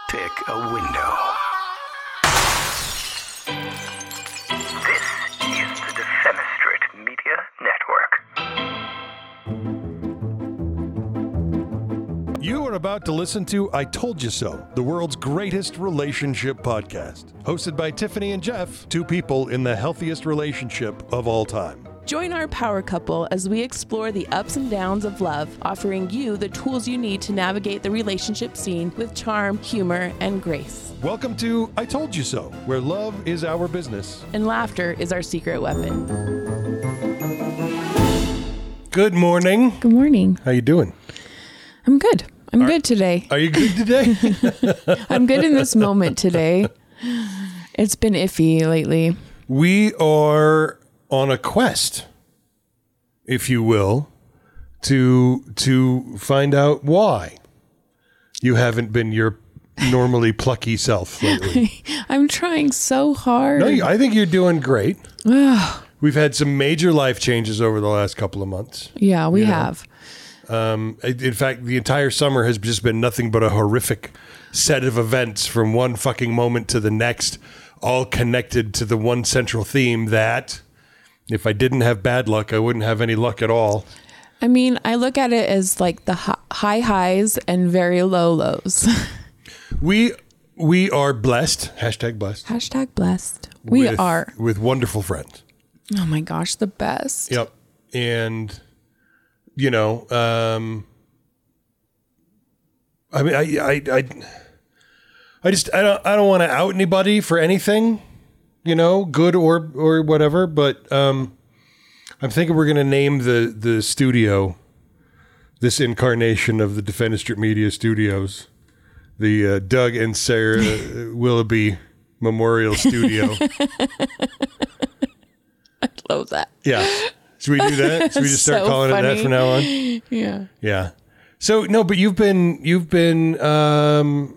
pick a window. This is the Defenestrate Media Network. You are about to listen to I Told You So, the world's greatest relationship podcast. Hosted by Tiffany and Jeff, two people in the healthiest relationship of all time. Join our power couple as we explore the ups and downs of love, offering you the tools you need to navigate the relationship scene with charm, humor, and grace. Welcome to I Told You So, where love is our business. And laughter is our secret weapon. Good morning. Good morning. How you doing? I'm good. I'm good today. Are you good today? I'm good in this moment today. It's been iffy lately. We are on a quest, if you will, to find out why you haven't been your normally plucky self lately. I'm trying so hard. No, I think you're doing great. We've had some major life changes over the last couple of months. Yeah, we have. In fact, the entire summer has just been nothing but a horrific set of events from one fucking moment to the next, all connected to the one central theme that if I didn't have bad luck, I wouldn't have any luck at all. I mean, I look at it as like the high highs and very low lows. We are blessed. Hashtag blessed. Hashtag blessed. We are. With wonderful friends. Oh my gosh, the best. Yep. And, you know, I mean, I don't want to out anybody for anything, you know, good or whatever, but I'm thinking we're going to name the studio, this incarnation of the Defenestrate Media Studios, the Doug and Sarah Willoughby Memorial Studio. I love that. Yeah. Should we do that? Should we just start calling it that from now on? Yeah. Yeah. So no, but you've been having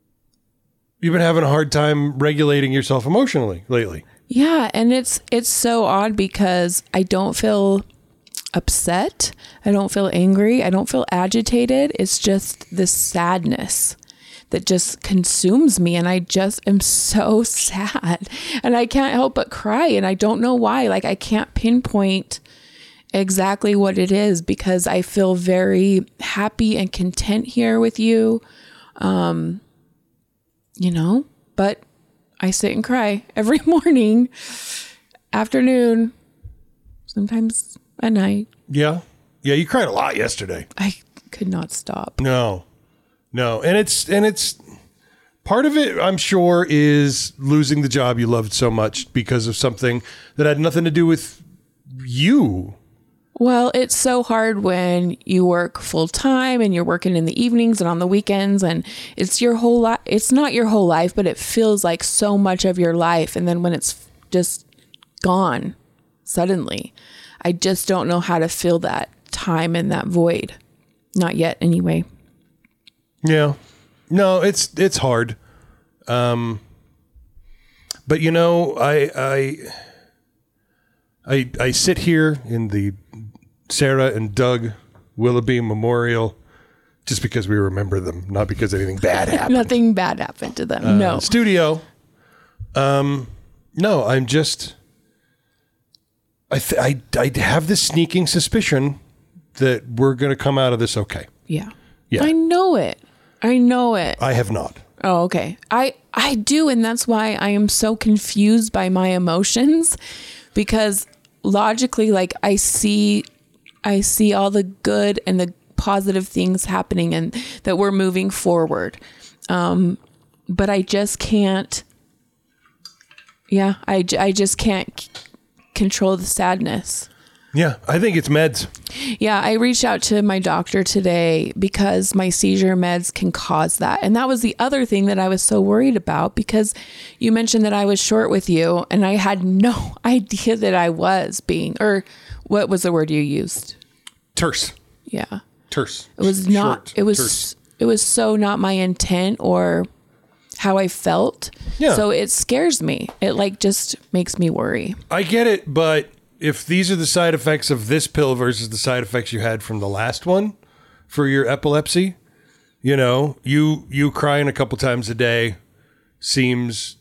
a hard time regulating yourself emotionally lately. Yeah, and it's so odd because I don't feel upset. I don't feel angry. I don't feel agitated. It's just this sadness that just consumes me, and I just am so sad, and I can't help but cry, and I don't know why. Like, I can't pinpoint exactly what it is because I feel very happy and content here with you. You know, but I sit and cry every morning, afternoon, sometimes at night. Yeah. Yeah. You cried a lot yesterday. I could not stop. No. And it's part of it, I'm sure, is losing the job you loved so much because of something that had nothing to do with you. Well, it's so hard when you work full time and you're working in the evenings and on the weekends, and it's your whole life. It's not your whole life, but it feels like so much of your life. And then when it's just gone suddenly, I just don't know how to fill that time and that void. Not yet, anyway. Yeah. No, it's hard. But you know, I sit here in the Sarah and Doug Willoughby Memorial just because we remember them, not because anything bad happened. Nothing bad happened to them. No. Studio. No, I'm just, I have this sneaking suspicion that we're going to come out of this okay. Yeah. Yeah. I know it. I have not. Oh, okay. I do. And that's why I am so confused by my emotions, because logically, like, I see all the good and the positive things happening and that we're moving forward. But I just can't. Yeah. I just can't control the sadness. Yeah. I think it's meds. Yeah, I reached out to my doctor today because my seizure meds can cause that. And that was the other thing that I was so worried about, because you mentioned that I was short with you and I had no idea that I was being, or what was the word you used? Terse. Yeah. Terse. It was not, terse. It was so not my intent or how I felt. Yeah. So it scares me. It like just makes me worry. I get it, but if these are the side effects of this pill versus the side effects you had from the last one for your epilepsy, You know, you crying a couple times a day seems,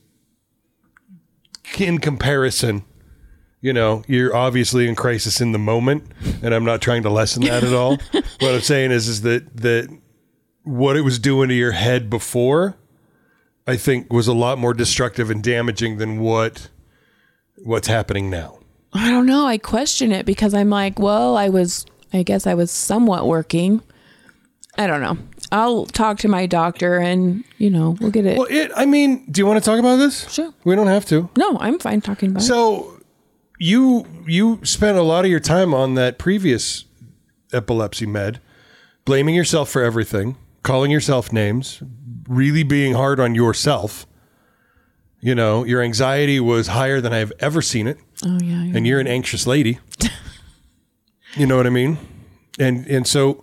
in comparison, you know, you're obviously in crisis in the moment, and I'm not trying to lessen that at all. What I'm saying is that what it was doing to your head before, I think, was a lot more destructive and damaging than what's happening now. I don't know. I question it because I'm like, well, I guess I was somewhat working. I don't know. I'll talk to my doctor and, you know, we'll get it. Well, do you want to talk about this? Sure. We don't have to. No, I'm fine talking about it. So you spent a lot of your time on that previous epilepsy med, blaming yourself for everything, calling yourself names, really being hard on yourself. You know, your anxiety was higher than I've ever seen it. Oh, yeah. And you're an anxious lady. You know what I mean? And so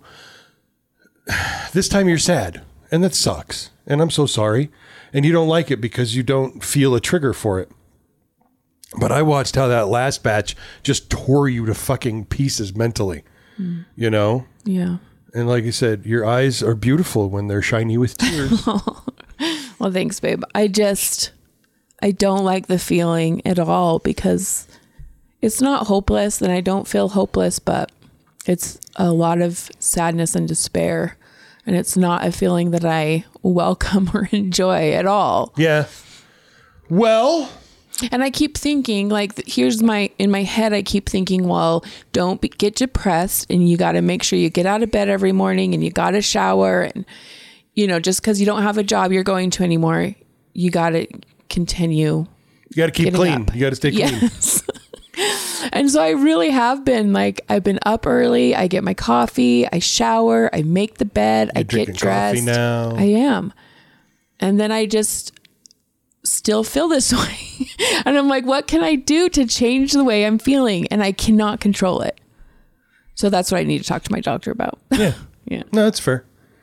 this time you're sad, and that sucks. And I'm so sorry. And you don't like it because you don't feel a trigger for it. But I watched how that last batch just tore you to fucking pieces mentally, you know? Yeah. And like you said, your eyes are beautiful when they're shiny with tears. Well, thanks, babe. I don't like the feeling at all because it's not hopeless and I don't feel hopeless, but it's a lot of sadness and despair. And it's not a feeling that I welcome or enjoy at all. Yeah. Well... And I keep thinking, like, in my head, I keep thinking, well, get depressed and you got to make sure you get out of bed every morning and you got to shower. And, you know, just because you don't have a job you're going to anymore, you got to continue. You got to keep clean. Up. You got to stay clean. Yes. And so I really have been like, I've been up early. I get my coffee. I shower. I make the bed. I get dressed. Coffee now. I am. And then I just still feel this way. And I'm like, what can I do to change the way I'm feeling? And I cannot control it. So that's what I need to talk to my doctor about. Yeah. Yeah. No, that's fair.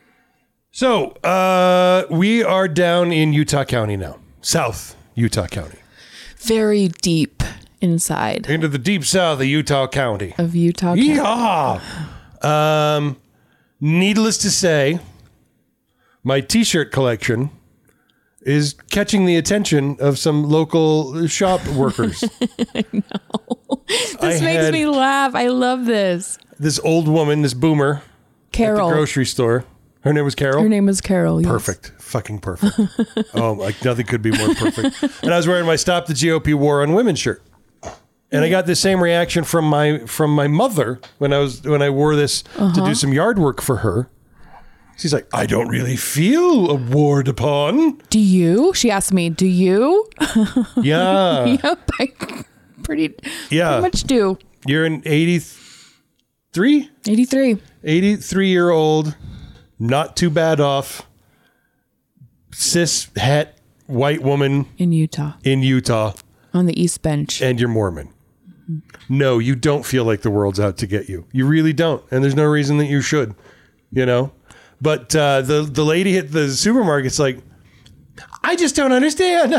So we are down in Utah County now. South Utah County. Very deep inside Into the deep south of Utah County. of Utah County. Yeah. Needless to say, my t-shirt collection is catching the attention of some local shop workers. I know. This makes me laugh. I love this. This old woman, this boomer, Carol. at the grocery store. Her name was Carol? Her name was Carol. Yes. Perfect. Fucking perfect. Oh, like nothing could be more perfect. And I was wearing my Stop the GOP War on Women shirt. And I got the same reaction from my mother when I wore this to do some yard work for her. She's like, I don't really feel warred upon. Do you? She asked me, do you? Yeah. Yep. I pretty much do. You're an 83? 83. 83-year-old, not too bad off, cis het white woman In Utah. On the East Bench. And you're Mormon. No, you don't feel like the world's out to get you. You really don't. And there's no reason that you should, you know? But the lady at the supermarket's like, I just don't understand.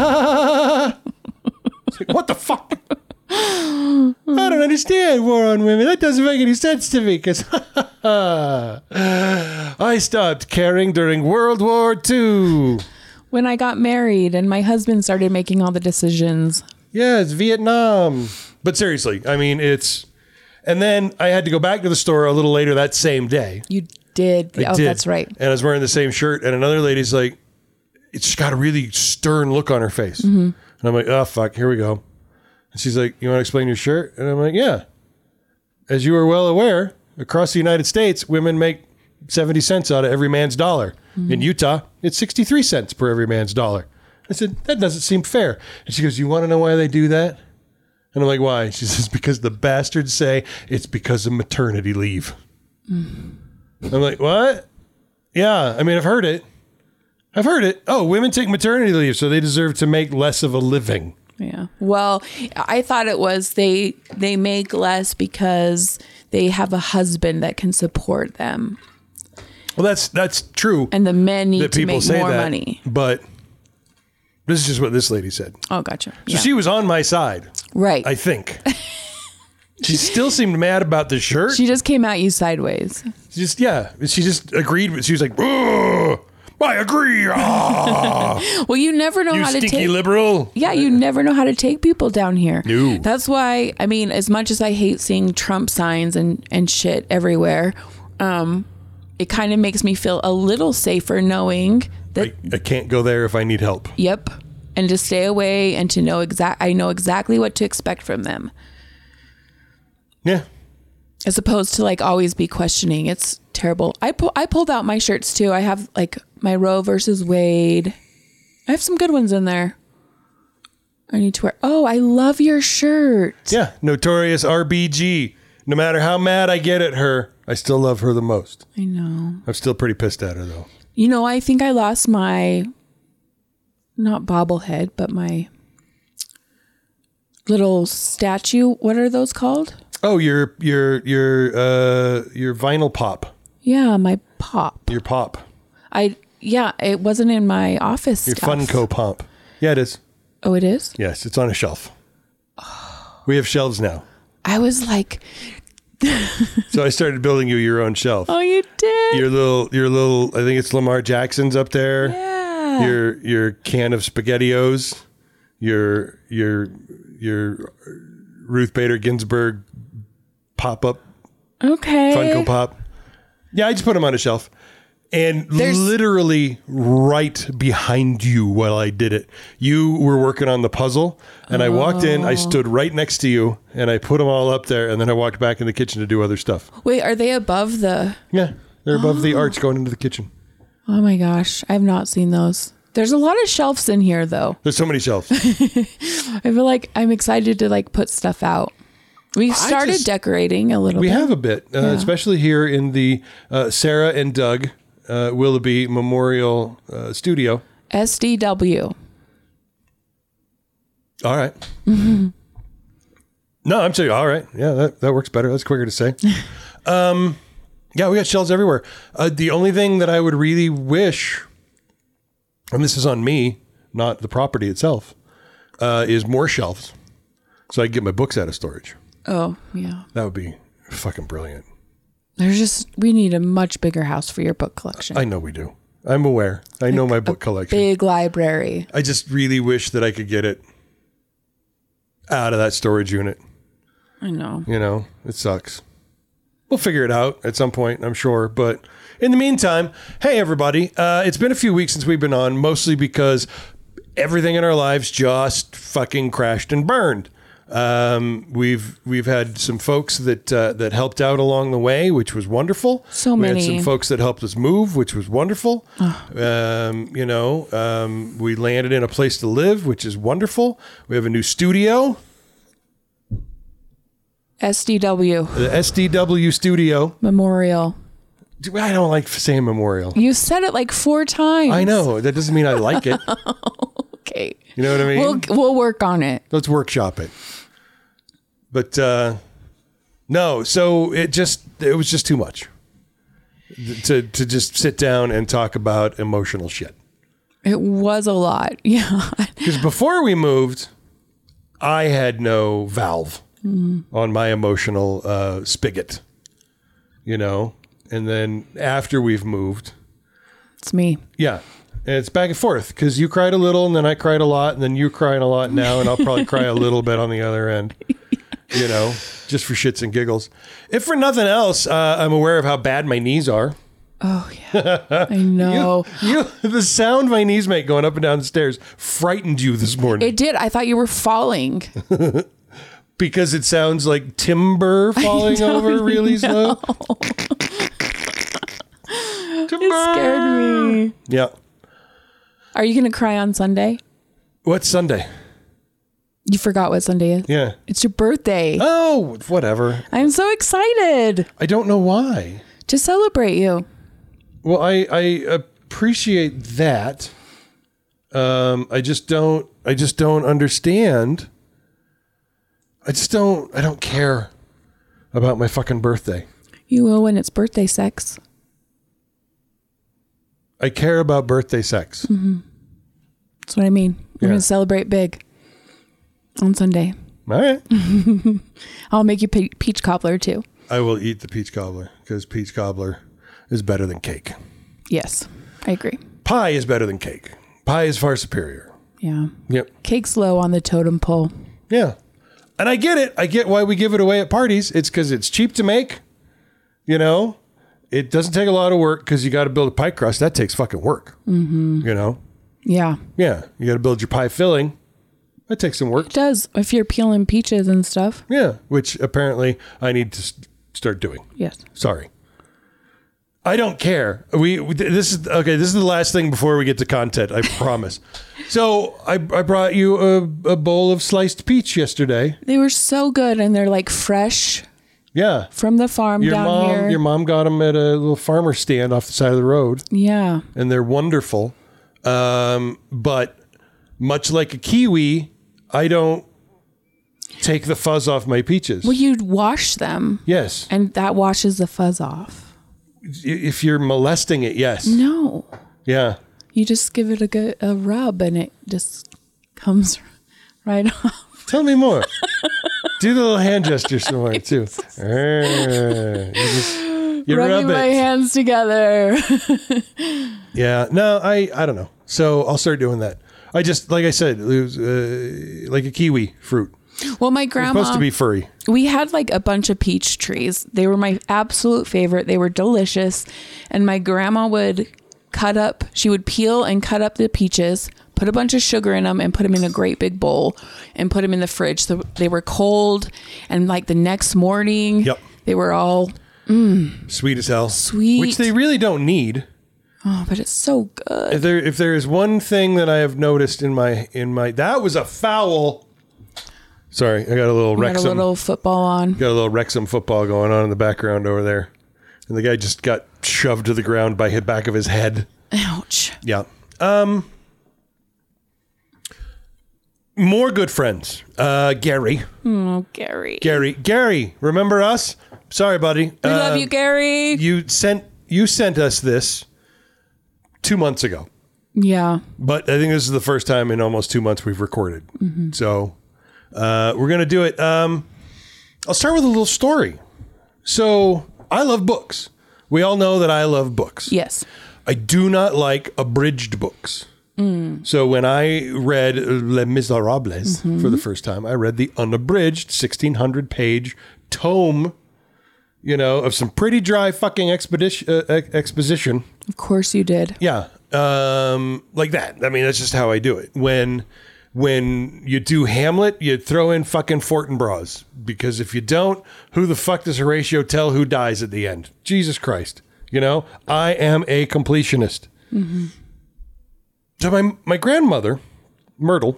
It's like, what the fuck? I don't understand war on women. That doesn't make any sense to me because I stopped caring during World War II. When I got married and my husband started making all the decisions. Yeah, it's Vietnam. But seriously, I mean, and then I had to go back to the store a little later that same day. You did. I did. That's right. And I was wearing the same shirt, and another lady's like, it's got a really stern look on her face. And I'm like, oh, fuck, here we go. And she's like, you want to explain your shirt? And I'm like, yeah. As you are well aware, across the United States, women make 70 cents out of every man's dollar. In Utah, it's 63 cents per every man's dollar. I said, that doesn't seem fair. And she goes, you want to know why they do that? And I'm like, why? She says, because the bastards say it's because of maternity leave. I'm like, what? Yeah, I mean, I've heard it. Oh, women take maternity leave, so they deserve to make less of a living. Yeah. Well, I thought it was they make less because they have a husband that can support them. Well, that's true. And the men need to make more money. But this is just what this lady said. Oh, gotcha. So she was on my side. Right. I think. She still seemed mad about the shirt. She just came at you sideways. She just agreed. She was like, "Ugh, I agree. Ah, Well, you never know you how to stinky take. liberal." Yeah, you never know how to take people down here. No. That's why, I mean, as much as I hate seeing Trump signs and shit everywhere, it kind of makes me feel a little safer knowing that, I can't go there if I need help. yep, and to stay away and to know I know exactly what to expect from them. Yeah. As opposed to like always be questioning. It's terrible. I pulled out my shirts too. I have like my Roe versus Wade. I have some good ones in there. I need to wear. Oh, I love your shirt. Yeah. Notorious RBG. No matter how mad I get at her, I still love her the most. I know. I'm still pretty pissed at her though. You know, I think I lost my, not bobblehead, but my little statue. What are those called? Oh, your vinyl pop. Yeah, my pop. Your pop. It wasn't in my office Your stuff. Funko pop. Yeah, it is. Oh, it is? Yes, it's on a shelf. We have shelves now. I was like, So I started building you your own shelf. oh, you did? Your little I think it's Lamar Jackson's up there. Yeah. Your can of SpaghettiOs. Your Ruth Bader Ginsburg pop-up Okay. Funko Pop. Yeah, I just put them on a shelf. And There's- literally right behind you while I did it, you were working on the puzzle. And I walked in, I stood right next to you, and I put them all up there. And then I walked back in the kitchen to do other stuff. Wait, are they above the... Yeah, they're above the arch going into the kitchen. Oh my gosh, I have not seen those. There's a lot of shelves in here though. There's so many shelves. I feel like I'm excited to like put stuff out. We've started decorating a little We bit. have a bit, especially here in the Sarah and Doug Willoughby Memorial Studio. SDW. All right. No, I'm saying all right. Yeah, that works better. That's quicker to say. Yeah, we got shelves everywhere. The only thing that I would really wish, and this is on me, not the property itself, is more shelves so I can get my books out of storage. Oh, yeah. That would be fucking brilliant. We need a much bigger house for your book collection. I know we do. I'm aware. I know my book collection. Big library. I just really wish that I could get it out of that storage unit. I know. You know, it sucks. We'll figure it out at some point, I'm sure. But in the meantime, hey, everybody. It's been a few weeks since we've been on, mostly because everything in our lives just fucking crashed and burned. We've had some folks that helped out along the way, which was wonderful. So We many. had some folks that helped us move, which was wonderful. We landed in a place to live, which is wonderful. We have a new studio, SDW. the SDW studio. Memorial. I don't like saying memorial. You said it like 4 times. I know. That doesn't mean I like it. Okay. You know what I mean? We'll work on it. Let's workshop it. But no, so it was just too much to just sit down and talk about emotional shit. It was a lot. Yeah. Because before we moved, I had no valve on my emotional spigot, you know? And then after we've moved, It's me. yeah, and it's back and forth because you cried a little and then I cried a lot and then you're crying a lot now and I'll probably cry a little bit on the other end, you know, just for shits and giggles. If for nothing else, I'm aware of how bad my knees are. Oh, yeah. I know. The sound my knees make going up and down the stairs frightened you this morning It did. I thought you were falling. because it sounds like timber falling over really slow. Timber. It scared me. Yeah. Are you going to cry on Sunday? What's Sunday? You forgot what Sunday is? Yeah. It's your birthday. Oh, whatever. I'm so excited I don't know why. to celebrate you. Well, I appreciate that. I just don't understand. I don't care about my fucking birthday. You will when it's birthday sex. I care about birthday sex. That's what I mean. We're Yeah. going to celebrate big on Sunday. All right. I'll make you peach cobbler too. I will eat the peach cobbler because peach cobbler is better than cake. Yes, I agree. Pie is better than cake. Pie is far superior. Yeah. Yep. Cake's low on the totem pole. Yeah. And I get it. I get why we give it away at parties. It's because it's cheap to make. You know, it doesn't take a lot of work because you got to build a pie crust. That takes fucking work. Mm-hmm. You know? Yeah. Yeah. You got to build your pie filling. That takes some work. It does if you're peeling peaches and stuff. Yeah. Which apparently I need to start doing. Yes. Sorry. I don't care. This is the last thing before we get to content. I promise. So I brought you a bowl of sliced peach yesterday. They were so good, and they're like fresh Yeah. from the farm down here. Your mom got them at a little farmer stand off the side of the road. Yeah. And they're wonderful. But much like a kiwi, I don't take the fuzz off my peaches. Well, you'd wash them. Yes. And that washes the fuzz off. If you're molesting it, yes. No. Yeah. You just give it a rub, and it just comes right off. Tell me more. Do the little hand gesture some more, too. You Rubbing rub my it. hands together. Yeah. No, I don't know. So I'll start doing that. I just, like I said, it was like a kiwi fruit. Well, my It's grandma, supposed to be furry. we had like a bunch of peach trees. They were my absolute favorite. They were delicious. And my grandma would she would peel and cut up the peaches, put a bunch of sugar in them, and put them in a great big bowl and put them in the fridge. So they were cold. And like the next morning, Yep. they were all, Sweet as hell. Sweet. Which they really don't need. oh, but it's so good. If there is one thing that I have noticed in my that was a foul. Sorry, I got a little We got a Wrexham. little football on. Got a little Wrexham football going on in the background over there. And the guy just got shoved to the ground by the back of his head. Ouch. Yeah. More good friends. Gary. Oh, Gary. Gary, remember us? Sorry, buddy. We love you, Gary. You sent us this 2 months ago. Yeah. But I think this is the first time in almost 2 months we've recorded. Mm-hmm. So we're going to do it. I'll start with a little story. So I love books. We all know that I love books. Yes. I do not like abridged books. So when I read Les Miserables for the first time, I read the unabridged 1,600-page tome, of some pretty dry fucking exposition. Of course you did. Yeah. Like that. I mean, that's just how I do it. When you do Hamlet, you throw in fucking Fortinbras. Because if you don't, who the fuck does Horatio tell who dies at the end? Jesus Christ. I am a completionist. Mm-hmm. So my grandmother, Myrtle,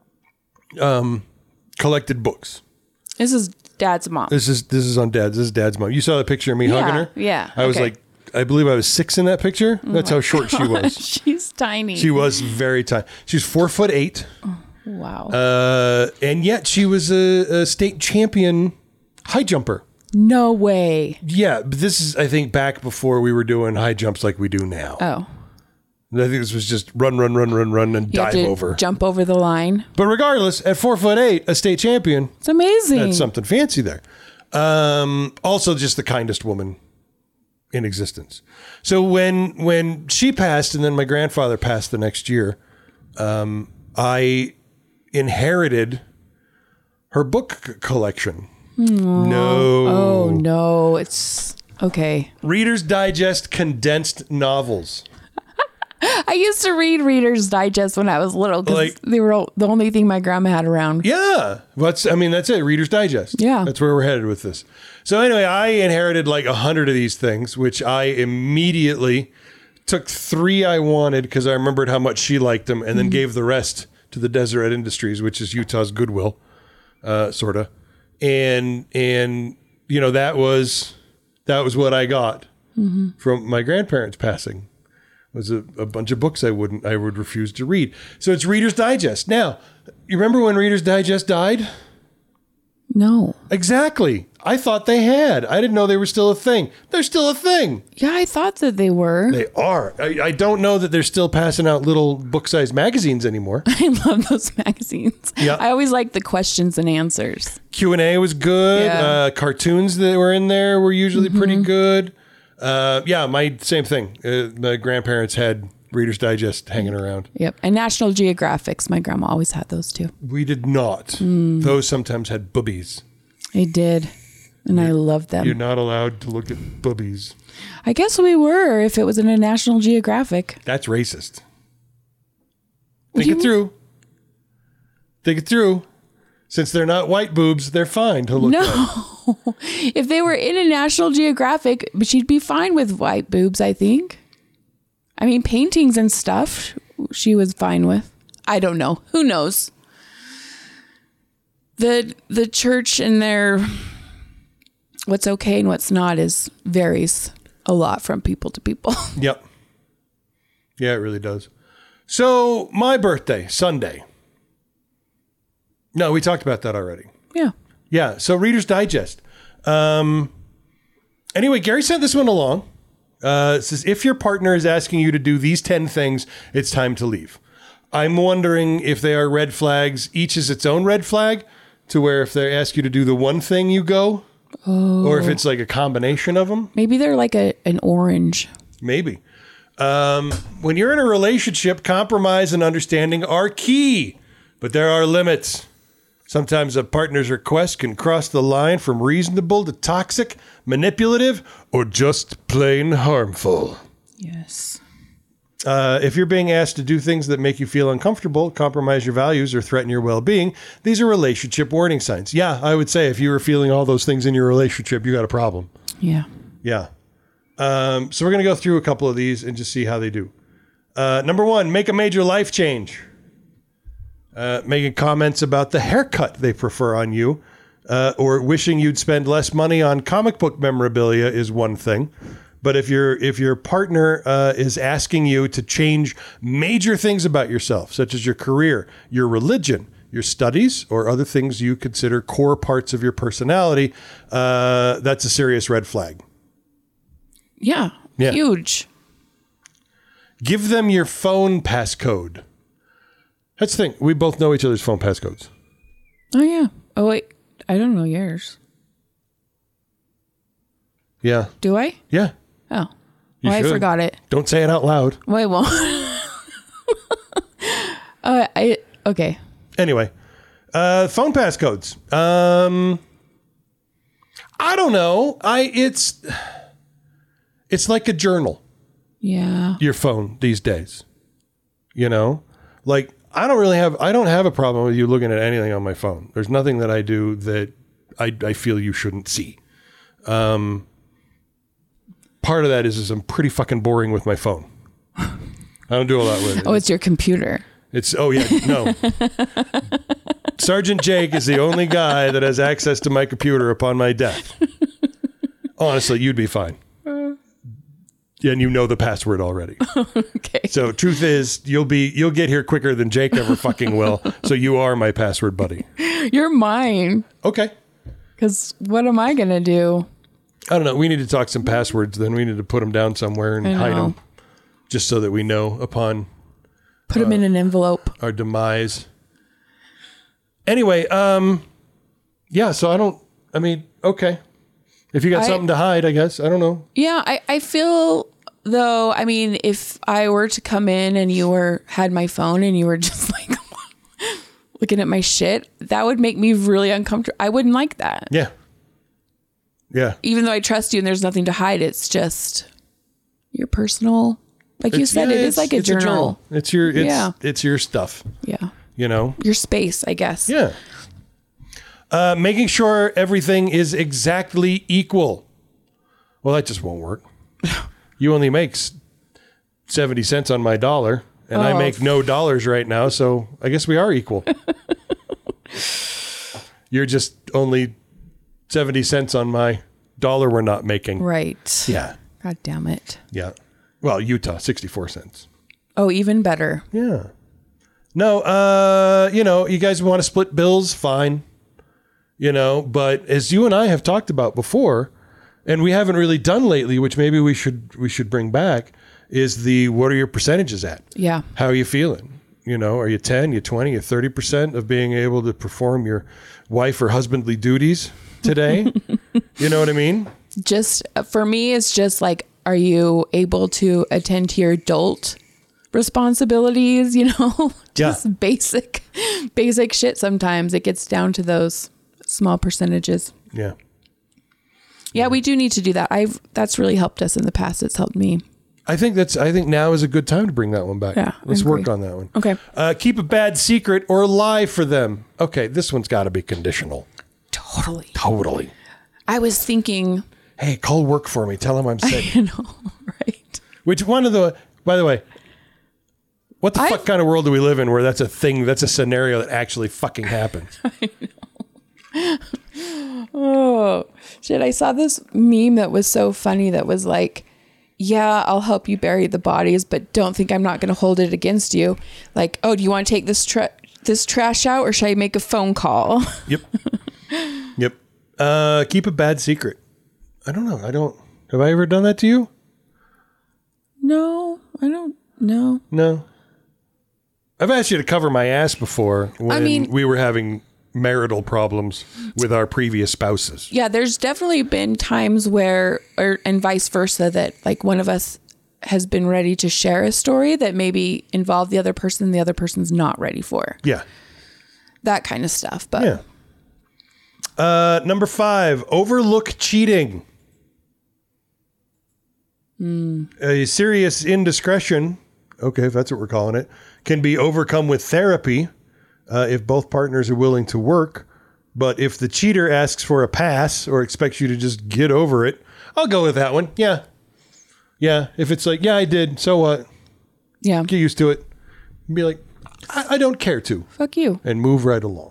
collected books. This is Dad's mom. This is on Dad's. This is Dad's mom. You saw the picture of me hugging her? Yeah. I was okay. I believe I was 6 in that picture. That's how short she was. She's tiny. She was very tiny. She's 4'8". Wow. And yet she was a state champion high jumper. No way. Yeah, but this is, I think, back before we were doing high jumps like we do now. Oh. I think this was just run, and You have dive to over. jump over the line. But regardless, at 4'8", a state champion, It's amazing. that's something fancy there. Also, just the kindest woman in existence. So when she passed, and then my grandfather passed the next year, I inherited her book collection. No. Oh, no. It's okay. Reader's Digest condensed novels. I used to read Reader's Digest when I was little because they were the only thing my grandma had around. Yeah. That's it. Reader's Digest. Yeah. That's where we're headed with this. So anyway, I inherited like 100 of these things, which I immediately took 3 I wanted because I remembered how much she liked them, and then gave the rest to the Deseret Industries, which is Utah's Goodwill, sort of. And that was what I got from my grandparents passing. Was a bunch of books I would refuse to read. So it's Reader's Digest. Now, you remember when Reader's Digest died? No. Exactly. I thought they had. I didn't know they were still a thing. They're still a thing. Yeah, I thought that they were. They are. I don't know that they're still passing out little book-sized magazines anymore. I love those magazines. Yeah. I always like the questions and answers. Q&A was good. Yeah. Cartoons that were in there were usually pretty good. My same thing. My grandparents had Reader's Digest hanging around. Yep. And National Geographics. My grandma always had those too. We did not. Those sometimes had boobies. I did. And I loved them. You're not allowed to look at boobies. I guess we were if it was in a National Geographic. That's racist. Think it through. Think it through. Since they're not white boobs, they're fine to look at. No. If they were in a National Geographic, but she'd be fine with white boobs, I think. I mean, paintings and stuff she was fine with. I don't know. Who knows? The church and their what's okay and what's not varies a lot from people to people. Yep. Yeah, it really does. So, my birthday, Sunday. No, we talked about that already. Yeah. Yeah, so Reader's Digest. Anyway, Gary sent this one along. It says, if your partner is asking you to do these 10 things, it's time to leave. I'm wondering if they are red flags. Each is its own red flag, to where if they ask you to do the one thing, you go. Or if it's like a combination of them. Maybe they're like an orange. Maybe. When you're in a relationship, compromise and understanding are key, but there are limits. Sometimes a partner's request can cross the line from reasonable to toxic, manipulative, or just plain harmful. Yes. If you're being asked to do things that make you feel uncomfortable, compromise your values, or threaten your well-being, these are relationship warning signs. Yeah, I would say if you were feeling all those things in your relationship, you got a problem. Yeah. Yeah. So we're going to go through a couple of these and just see how they do. Number 1, make a major life change. Making comments about the haircut they prefer on you, or wishing you'd spend less money on comic book memorabilia is one thing. But if your partner is asking you to change major things about yourself, such as your career, your religion, your studies, or other things you consider core parts of your personality, that's a serious red flag. Yeah. Yeah. Huge. Give them your phone passcode. That's the thing. We both know each other's phone passcodes. Oh, yeah. Oh, wait. I don't know yours. Yeah. Do I? Yeah. Oh. You Well, I should. forgot it. Don't say it out loud. Well, I won't. Okay. Anyway, phone passcodes. I don't know. It's like a journal, Yeah. your phone these days. You know? Like, I don't have a problem with you looking at anything on my phone. There's nothing that I do that I feel you shouldn't see. Part of that is I'm pretty fucking boring with my phone. I don't do a lot with it. Oh, it's your computer. No. Sergeant Jake is the only guy that has access to my computer upon my death. Honestly, you'd be fine. And you know the password already. Okay. So truth is, you'll get here quicker than Jake ever fucking will. So you are my password buddy. You're mine. Okay. Because what am I going to do? I don't know. We need to talk some passwords. Then we need to put them down somewhere and hide them, just so that we know upon Put them in an envelope. our demise. Anyway, yeah. So okay. If you got something to hide, I guess. I don't know. Yeah, I feel though, I mean, if I were to come in and you had my phone and you were just like looking at my shit, that would make me really uncomfortable. I wouldn't like that. Yeah. Yeah. Even though I trust you and there's nothing to hide, it's just your personal, like you said, it is like a journal. It's your stuff. Yeah. You know? Your space, I guess. Yeah. Making sure everything is exactly equal. Well, that just won't work. You only make 70 cents on my dollar, and I make no dollars right now, so I guess we are equal. You're just only 70 cents on my dollar we're not making. Right. Yeah. God damn it. Yeah. Well, Utah, 64 cents. Oh, even better. Yeah. No, you guys want to split bills? Fine. you know, but as you and I have talked about before, and we haven't really done lately, which maybe we should bring back, is what are your percentages at? Yeah. How are you feeling? You know, are you 10, you 20, you 30% of being able to perform your wife or husbandly duties today? You know what I mean? Just for me, it's just like, are you able to attend to your adult responsibilities? You know, just basic shit. Sometimes it gets down to those small percentages. Yeah. Yeah, we do need to do that. That's really helped us in the past. It's helped me. I think now is a good time to bring that one back. Yeah, let's work on that one. Okay. Keep a bad secret or lie for them. Okay, this one's got to be conditional. Totally. I was thinking, hey, call work for me. Tell them I'm sick. I know, right? Which one of the? By the way, what the fuck kind of world do we live in where that's a thing? That's a scenario that actually fucking happens. I know. Oh shit! I saw this meme that was so funny. That was like, yeah, I'll help you bury the bodies, but don't think I'm not going to hold it against you. Like, oh, do you want to take this trash out, or should I make a phone call? Yep. Keep a bad secret. I don't know. Have I ever done that to you? No, I don't know. No. I've asked you to cover my ass before when we were having marital problems with our previous spouses. Yeah, there's definitely been times where, and vice versa, that like one of us has been ready to share a story that maybe involved the other person, the other person's not ready for. Yeah. That kind of stuff. But yeah. Number 5, overlook cheating. A serious indiscretion, okay, if that's what we're calling it, can be overcome with therapy if both partners are willing to work. But if the cheater asks for a pass or expects you to just get over it, I'll go with that one. Yeah. Yeah. If it's like, yeah, I did. So what? Yeah. Get used to it. Be like, I don't care to. Fuck you. And move right along.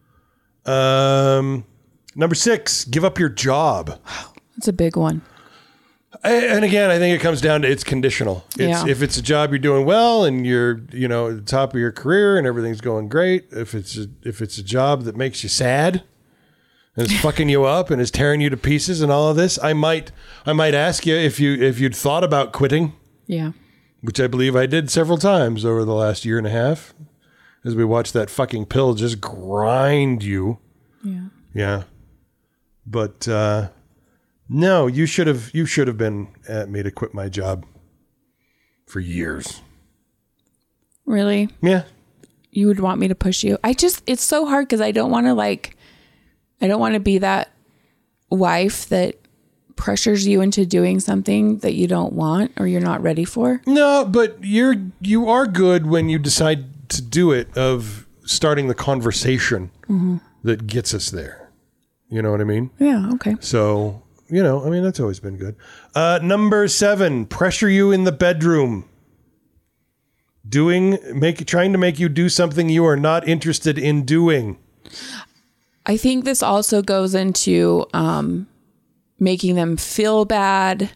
Number 6, give up your job. That's a big one. And again, I think it comes down to it's conditional. If it's a job you're doing well and you're, at the top of your career and everything's going great. If it's a job that makes you sad and is fucking you up and is tearing you to pieces and all of this, I might ask you if you'd thought about quitting. Yeah. Which I believe I did several times over the last year and a half as we watched that fucking pill just grind you. Yeah. Yeah. But no, you should have been at me to quit my job for years. Really? Yeah. You would want me to push you? It's so hard because I don't want to be that wife that pressures you into doing something that you don't want or you're not ready for. No, but you are good when you decide to do it, of starting the conversation that gets us there. You know what I mean? Yeah. Okay. So, that's always been good. Number 7, pressure you in the bedroom. Trying to make you do something you are not interested in doing. I think this also goes into making them feel bad,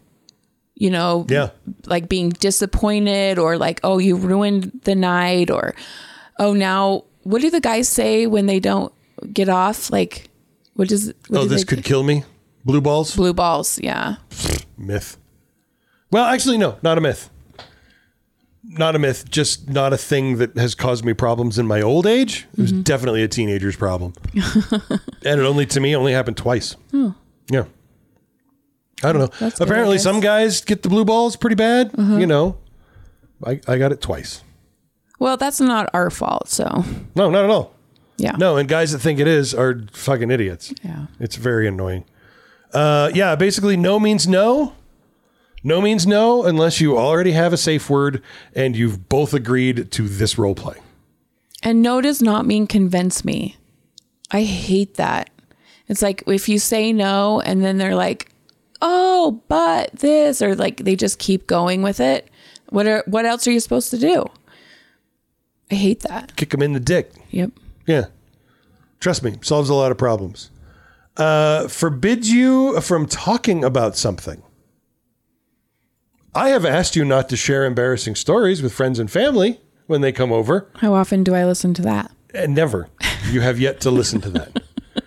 like being disappointed or like, oh, you ruined the night, or, oh, now what do the guys say when they don't get off? Like, this could kill me. Blue balls? Blue balls, yeah. Myth. Well, actually, no, not a myth. Not a myth, just not a thing that has caused me problems in my old age. It was definitely a teenager's problem. And it only happened twice. Oh. Yeah. I don't know. That's Apparently good, some guys get the blue balls pretty bad. I got it twice. Well, that's not our fault, so. No, not at all. Yeah. No, and guys that think it is are fucking idiots. Yeah. It's very annoying. Basically no means no. No means no unless you already have a safe word and you've both agreed to this role play. And no does not mean convince me. I hate that. It's like if you say no and then they're like, oh, but this, or like they just keep going with it. What else are you supposed to do? I hate that. Kick them in the dick. Yep. Yeah. Trust me, solves a lot of problems. Forbids you from talking about something. I have asked you not to share embarrassing stories with friends and family when they come over. How often do I listen to that? And never. You have yet to listen to that.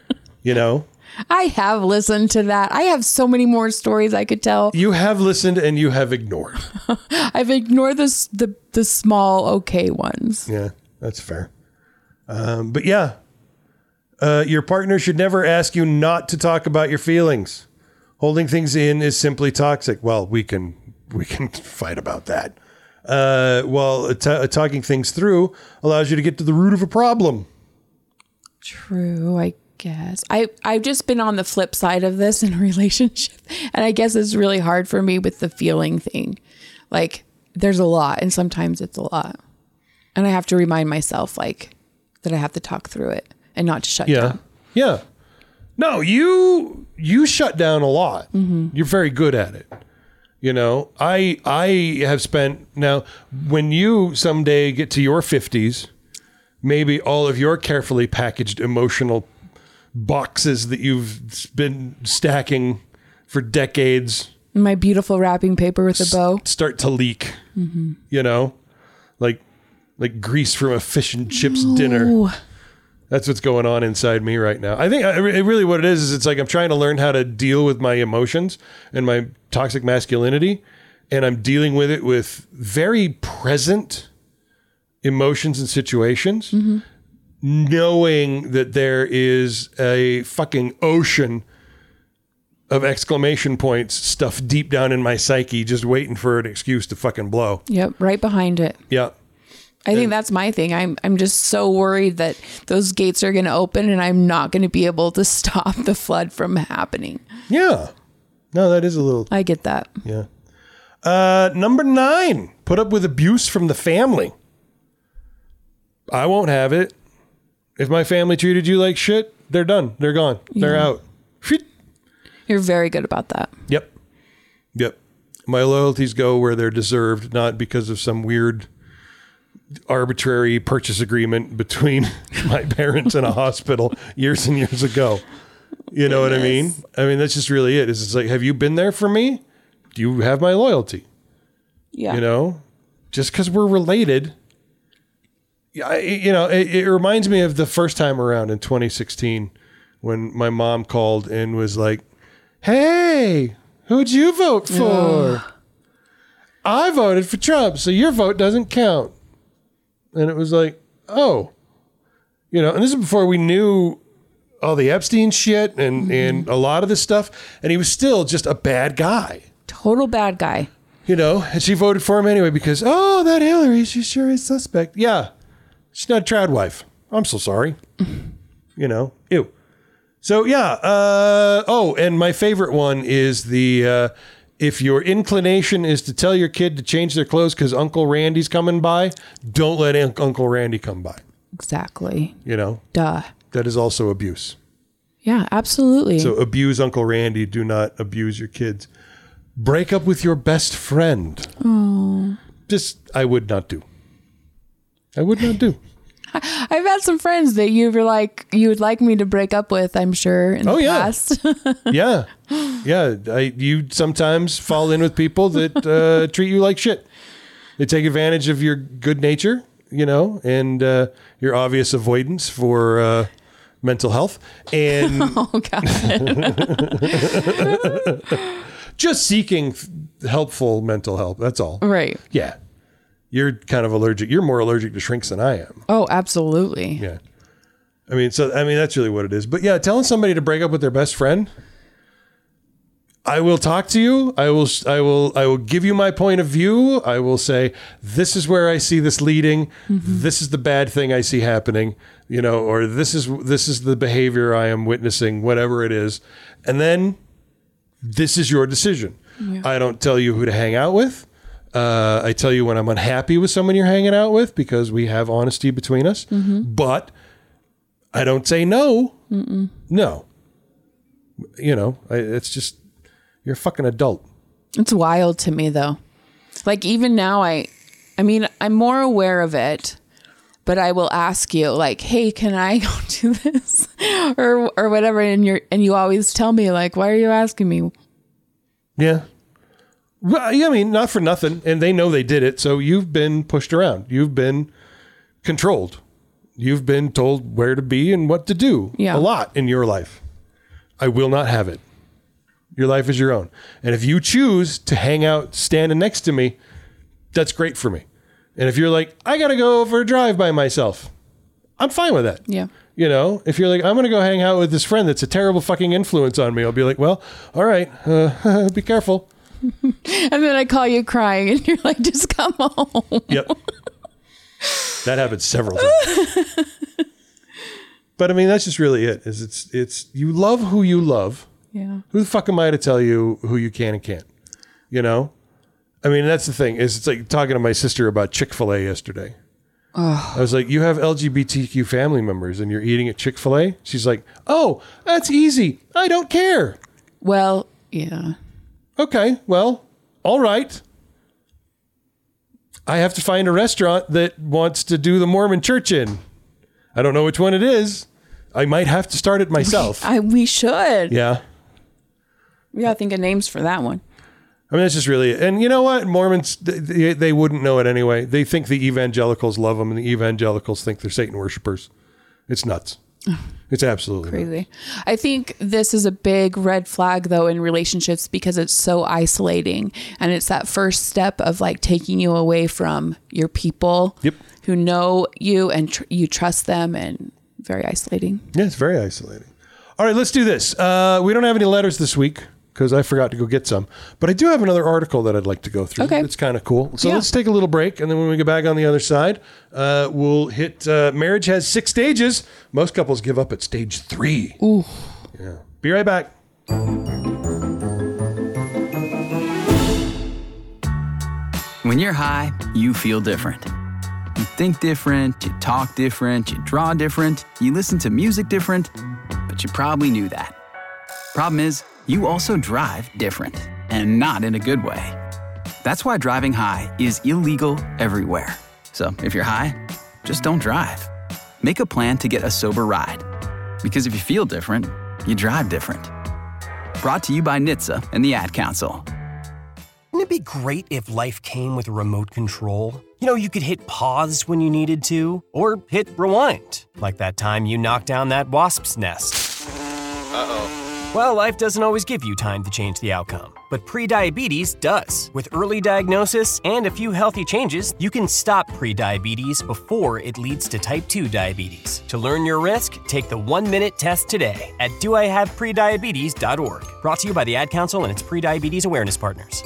You know, I have listened to that. I have so many more stories I could tell. you have listened and you have ignored. I've ignored the small okay ones. Yeah, that's fair. But yeah, your partner should never ask you not to talk about your feelings. Holding things in is simply toxic. Well, we can fight about that. Talking things through allows you to get to the root of a problem. True, I guess. I've just been on the flip side of this in a relationship, and I guess it's really hard for me with the feeling thing. Like, there's a lot, and sometimes it's a lot, and I have to remind myself like that I have to talk through it and not to shut down. Yeah. No, you shut down a lot. Mm-hmm. You're very good at it. You know, I have spent now, when you someday get to your 50s, maybe all of your carefully packaged emotional boxes that you've been stacking for decades, My beautiful wrapping paper with a bow, start to leak. Mm-hmm. You know, like grease from a fish and chips dinner. That's what's going on inside me right now. I think really what it is it's like I'm trying to learn how to deal with my emotions and my toxic masculinity, and I'm dealing with it with very present emotions and situations, knowing that there is a fucking ocean of exclamation points stuffed deep down in my psyche just waiting for an excuse to fucking blow. Yep, right behind it. Yeah. I think that's my thing. I'm just so worried that those gates are going to open and I'm not going to be able to stop the flood from happening. Yeah. No, that is a little... I get that. Yeah. Number 9, put up with abuse from the family. I won't have it. If my family treated you like shit, they're done. They're gone. They're out. You're very good about that. Yep. My loyalties go where they're deserved, not because of some weird arbitrary purchase agreement between my parents and a hospital years and years ago. You know what I mean? I mean, that's just really it. It's like, have you been there for me? Do you have my loyalty? Yeah. You know, just because we're related. It reminds me of the first time around in 2016 when my mom called and was like, hey, who'd you vote for? I voted for Trump, so your vote doesn't count. And it was like, oh, and this is before we knew all the Epstein shit and a lot of this stuff. And he was still just a bad guy. Total bad guy. And she voted for him anyway because, that Hillary, she sure is suspect. Yeah. She's not a trad wife. I'm so sorry. Ew. So, yeah. And my favorite one is the... if your inclination is to tell your kid to change their clothes because Uncle Randy's coming by, don't let Uncle Randy come by. Exactly. Duh. That is also abuse. Yeah, absolutely. So abuse Uncle Randy. Do not abuse your kids. Break up with your best friend. Oh. I would not do. I've had some friends that you would like me to break up with, I'm sure, in the past. Yeah. You sometimes fall in with people that treat you like shit. They take advantage of your good nature, and your obvious avoidance for mental health. And Oh, God. just seeking helpful mental help. That's all. Right. Yeah. You're kind of allergic. You're more allergic to shrinks than I am. Oh, absolutely. Yeah. That's really what it is. But yeah, telling somebody to break up with their best friend, I will talk to you. I will give you my point of view. I will say, this is where I see this leading. Mm-hmm. This is the bad thing I see happening, or this is the behavior I am witnessing, whatever it is. And then this is your decision. Yeah. I don't tell you who to hang out with. I tell you when I'm unhappy with someone you're hanging out with because we have honesty between us. Mm-hmm. But I don't say no. Mm-mm. No. It's just, you're a fucking adult. It's wild to me, though. Like, even now, I'm more aware of it, but I will ask you, like, hey, can I go do this? or whatever. And you always tell me, like, why are you asking me? Yeah. Well, not for nothing. And they know they did it. So you've been pushed around. You've been controlled. You've been told where to be and what to do. Yeah. A lot in your life. I will not have it. Your life is your own. And if you choose to hang out standing next to me, that's great for me. And if you're like, I got to go for a drive by myself, I'm fine with that. Yeah. You know, if you're like, I'm going to go hang out with this friend that's a terrible fucking influence on me, I'll be like, well, all right, be careful. And then I call you crying and you're like, just come home. Yep. That happens several times. But I mean, that's just really it. Is it's you love who you love. Yeah. Who the fuck am I to tell you who you can and can't? You know? I mean, that's the thing. Is it's like talking to my sister about Chick-fil-A yesterday. Oh. I was like, you have LGBTQ family members and you're eating at Chick-fil-A? She's like, oh, that's easy. I don't care. Well, yeah. Okay, well, all right. I have to find a restaurant that wants to do the Mormon church in. I don't know which one it is. I might have to start it myself. We should. Yeah. We got to think of names for that one. I mean, that's just really it. And you know what? Mormons, they wouldn't know it anyway. They think the evangelicals love them and the evangelicals think they're Satan worshipers. It's nuts. It's absolutely crazy. nuts. I think this is a big red flag, though, in relationships because it's so isolating. And it's that first step of like taking you away from your people who know you and you trust them, and very isolating. Yeah, it's very isolating. All right, let's do this. We don't have any letters this week because I forgot to go get some. But I do have another article that I'd like to go through. Okay. It's kind of cool. So let's take a little break. And then when we get back on the other side, we'll hit marriage has 6 stages. Most couples give up at stage 3. Ooh. Yeah. Be right back. When you're high, you feel different. You think different, you talk different, you draw different, you listen to music different, but you probably knew that. Problem is, you also drive different, and not in a good way. That's why driving high is illegal everywhere. So if you're high, just don't drive. Make a plan to get a sober ride. Because if you feel different, you drive different. Brought to you by NHTSA and the Ad Council. Wouldn't it be great if life came with a remote control? You know, you could hit pause when you needed to, or hit rewind, like that time you knocked down that wasp's nest. Uh-oh. Well, life doesn't always give you time to change the outcome, but prediabetes does. With early diagnosis and a few healthy changes, you can stop prediabetes before it leads to type 2 diabetes. To learn your risk, take the 1-minute test today at doihaveprediabetes.org. Brought to you by the Ad Council and its prediabetes awareness partners.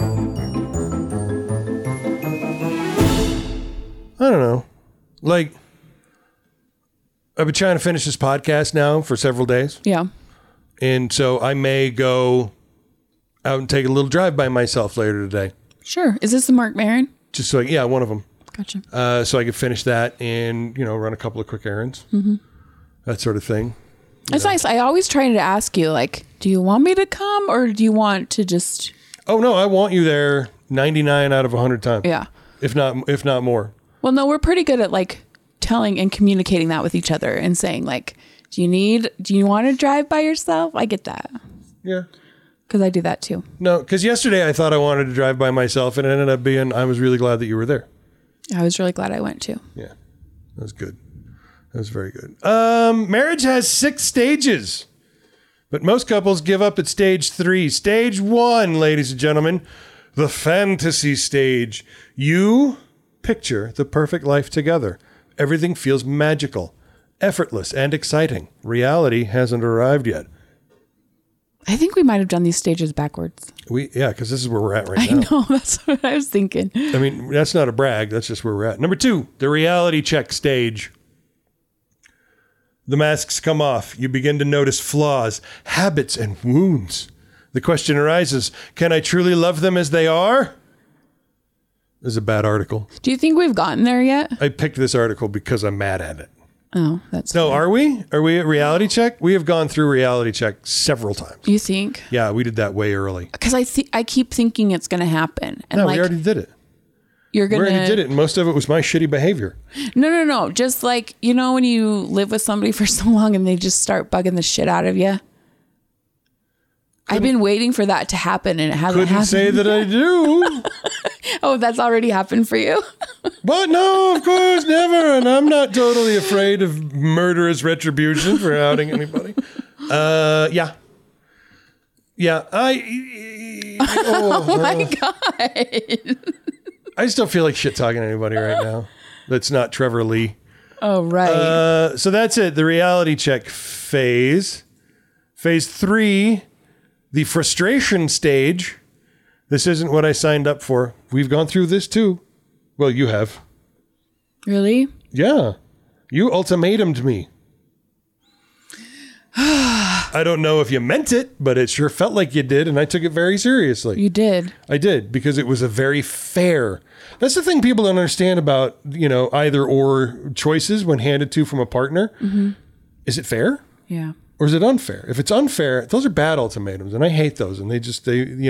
I don't know. Like, I've been trying to finish this podcast now for several days. Yeah. And so I may go out and take a little drive by myself later today. Sure. Is this the Mark Maron? Just so, yeah, one of them. Gotcha. So I could finish that and, you know, run a couple of quick errands. Mm-hmm. That sort of thing. It's nice. I always try to ask you, like, do you want me to come or do you want to just... Oh, no, I want you there 99 out of 100 times. Yeah. If not more. Well, no, we're pretty good at, like, telling and communicating that with each other and saying, like, do you want to drive by yourself? I get that. Yeah. Because I do that too. No, because yesterday I thought I wanted to drive by myself and it ended up being, I was really glad that you were there. I was really glad I went too. Yeah. That was good. That was very good. Marriage has 6 stages, but most couples give up at stage 3. Stage 1, ladies and gentlemen, the fantasy stage. You picture the perfect life together. Everything feels magical, effortless, and exciting. Reality hasn't arrived yet. I think we might have done these stages backwards. Yeah, because this is where we're at right now. I know, that's what I was thinking. I mean, that's not a brag. That's just where we're at. Number 2, the reality check stage. The masks come off. You begin to notice flaws, habits, and wounds. The question arises, can I truly love them as they are? This is a bad article. Do you think we've gotten there yet? I picked this article because I'm mad at it. Oh, that's No, fair. are we? Are we at reality check? We have gone through reality check several times. You think? Yeah, we did that way early. Because I keep thinking it's going to happen. And No, like, we already did it. You're We going to... already did it, and most of it was my shitty behavior. No. Just like, you know, when you live with somebody for so long and they just start bugging the shit out of you? I've been waiting for that to happen and it hasn't Couldn't happened. say that I do. Oh, that's already happened for you? But no, of course, never. And I'm not totally afraid of murderous retribution for outing anybody. Yeah. Yeah, Oh my God. I still feel like shit talking to anybody right now. That's not Trevor Lee. Oh, right. So that's it. The reality check phase. Phase 3, the frustration stage. This isn't what I signed up for. We've gone through this too. Well, you have. Really? Yeah. You ultimatumed me. I don't know if you meant it, but it sure felt like you did, and I took it very seriously. You did. I did, because it was a very fair. That's the thing people don't understand about, either or choices when handed to from a partner. Mm-hmm. Is it fair? Yeah. Or is it unfair? If it's unfair, those are bad ultimatums, and I hate those. And it's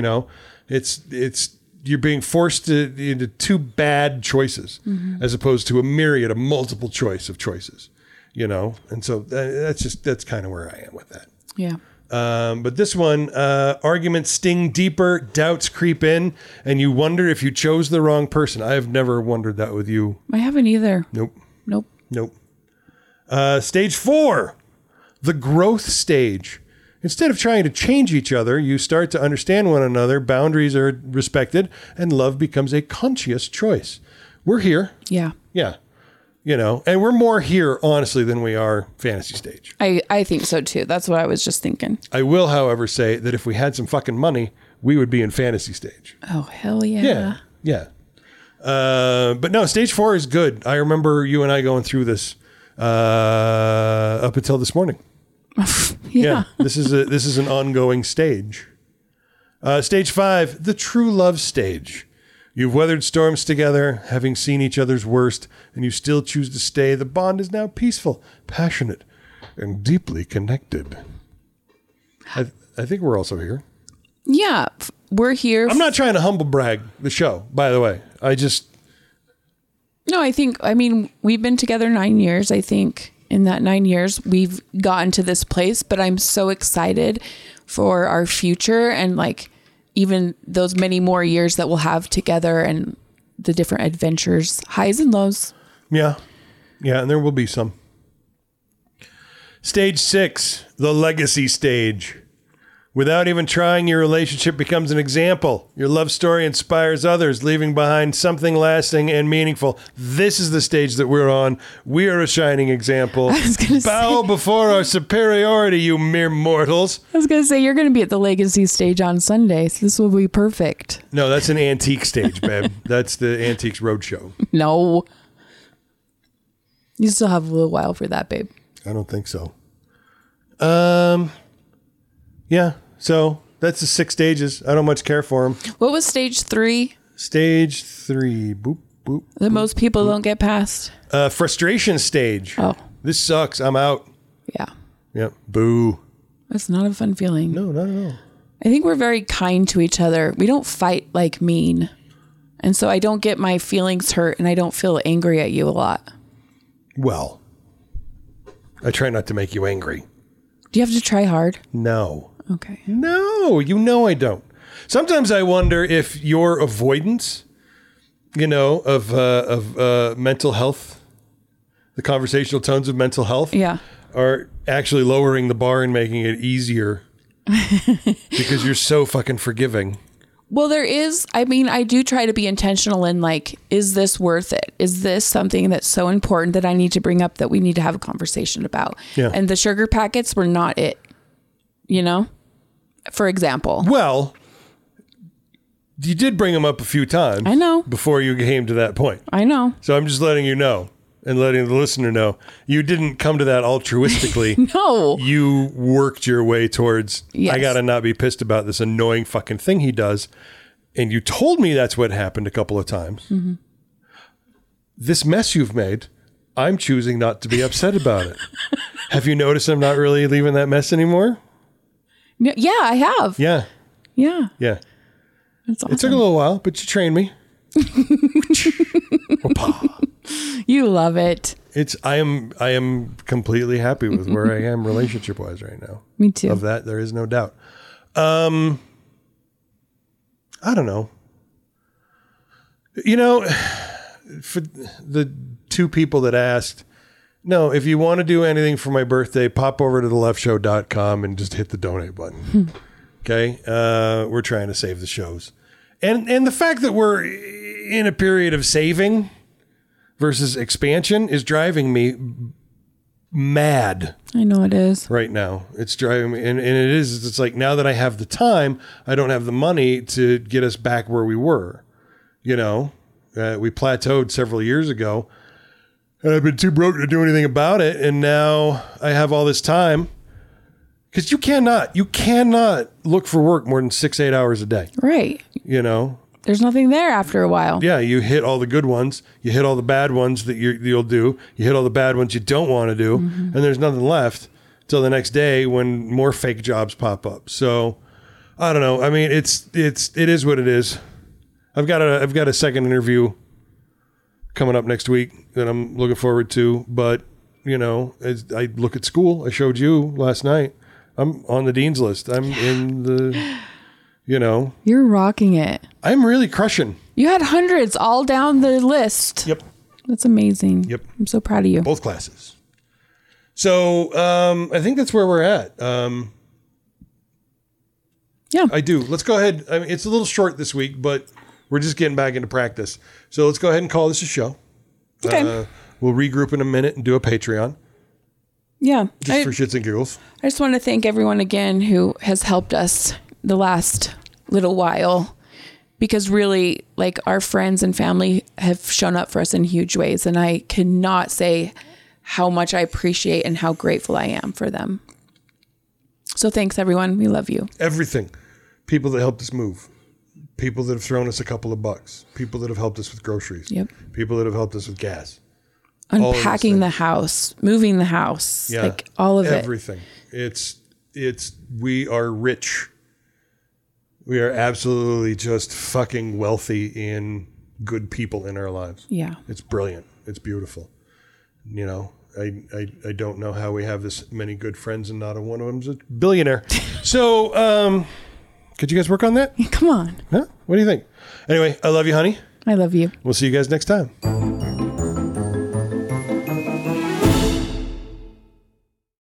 you're being forced into two bad choices, as opposed to a myriad, a multiple choice of choices. And so that's kind of where I am with that. Yeah. But this one, arguments sting deeper, doubts creep in, and you wonder if you chose the wrong person. I have never wondered that with you. I haven't either. Nope. Nope. Stage 4, the growth stage. Instead of trying to change each other, you start to understand one another, boundaries are respected, and love becomes a conscious choice. We're here. Yeah. Yeah. And we're more here, honestly, than we are fantasy stage. I think so too. That's what I was just thinking. I will, however, say that if we had some fucking money, we would be in fantasy stage. Oh, hell yeah. Yeah. But no, stage 4 is good. I remember you and I going through this up until this morning. Yeah. This is an ongoing stage. Stage 5, the true love stage. You've weathered storms together, having seen each other's worst, and you still choose to stay. The bond is now peaceful, passionate, and deeply connected. I think we're also here. Yeah. We're here. I'm not trying to humble brag the show, by the way. No, I mean, we've been together 9 years. I think in that 9 years, we've gotten to this place, but I'm so excited for our future and even those many more years that we'll have together and the different adventures, highs and lows. Yeah. Yeah, and there will be some. Stage 6, the legacy stage. Without even trying, your relationship becomes an example. Your love story inspires others, leaving behind something lasting and meaningful. This is the stage that we're on. We are a shining example. Bow before our superiority, you mere mortals. I was going to say, you're going to be at the legacy stage on Sunday, so this will be perfect. No, that's an antique stage, babe. That's the Antiques Roadshow. No. You still have a little while for that, babe. I don't think so. Yeah, so that's the 6 stages. I don't much care for them. What was stage 3? Stage 3, boop, boop. That most people don't get past. Frustration stage. Oh. This sucks. I'm out. Yeah. Yep. Boo. That's not a fun feeling. No, not at all. I think we're very kind to each other. We don't fight like mean. And so I don't get my feelings hurt and I don't feel angry at you a lot. Well, I try not to make you angry. Do you have to try hard? No. Okay. No, I don't. Sometimes I wonder if your avoidance, of mental health, the conversational tones of mental health, are actually lowering the bar and making it easier because you're so fucking forgiving. Well, I do try to be intentional in is this worth it? Is this something that's so important that I need to bring up that we need to have a conversation about? Yeah. And the sugar packets were not it, for example. Well, you did bring them up a few times. I know. Before you came to that point. I know. So I'm just letting you know and letting the listener know. You didn't come to that altruistically. No. You worked your way towards, yes. I gotta not be pissed about this annoying fucking thing he does. And you told me that's what happened a couple of times. Mm-hmm. This mess you've made, I'm choosing not to be upset about it. Have you noticed I'm not really leaving that mess anymore? Yeah, I have. Yeah. Yeah. Yeah. That's awesome. It took a little while, but you trained me. You love it. I am completely happy with where I am relationship wise right now. Me too. Of that, there is no doubt. I don't know. For the two people that asked, no, if you want to do anything for my birthday, pop over to theleftshow.com and just hit the donate button. Okay. We're trying to save the shows. And the fact that we're in a period of saving versus expansion is driving me mad I know it is. right now. It's driving me. And it's like now that I have the time, I don't have the money to get us back where we were. You know, we plateaued several years ago. And I've been too broke to do anything about it. And now I have all this time. Because you cannot look for work more than 6-8 hours a day. Right. You know? There's nothing there after a while. Yeah, you hit all the good ones. You hit all the bad ones that you'll do. You hit all the bad ones you don't want to do. And there's nothing left till the next day when more fake jobs pop up. So, I don't know. I mean, it is what it is. I've got a second interview coming up next week that I'm looking forward to. But, you know, as I look at school, I showed you last night. I'm on the dean's list. I'm in the, you know. You're rocking it. I'm really crushing. You had hundreds all down the list. Yep. That's amazing. Yep. I'm so proud of you. Both classes. So I think that's where we're at. Yeah. I do. Let's go ahead. I mean, it's a little short this week, but we're just getting back into practice. So let's go ahead and call this a show. Okay. We'll regroup in a minute and do a Patreon. Yeah. Just for shits and giggles. I just want to thank everyone again who has helped us the last little while, because really, like, our friends and family have shown up for us in huge ways. And I cannot say how much I appreciate and how grateful I am for them. So thanks, everyone. We love you. Everything. People that helped us move. People that have thrown us a couple of bucks. People that have helped us with groceries. Yep. People that have helped us with gas. Unpacking the house, moving the house, Yeah. like all of Everything. We are rich. We are absolutely just fucking wealthy in good people in our lives. it. Yeah. It's brilliant. It's beautiful. You know, I don't know how we have this many good friends and not one of them's a billionaire. So, could you guys work on that? Come on. Huh? What do you think? Anyway, I love you, honey. I love you. We'll see you guys next time.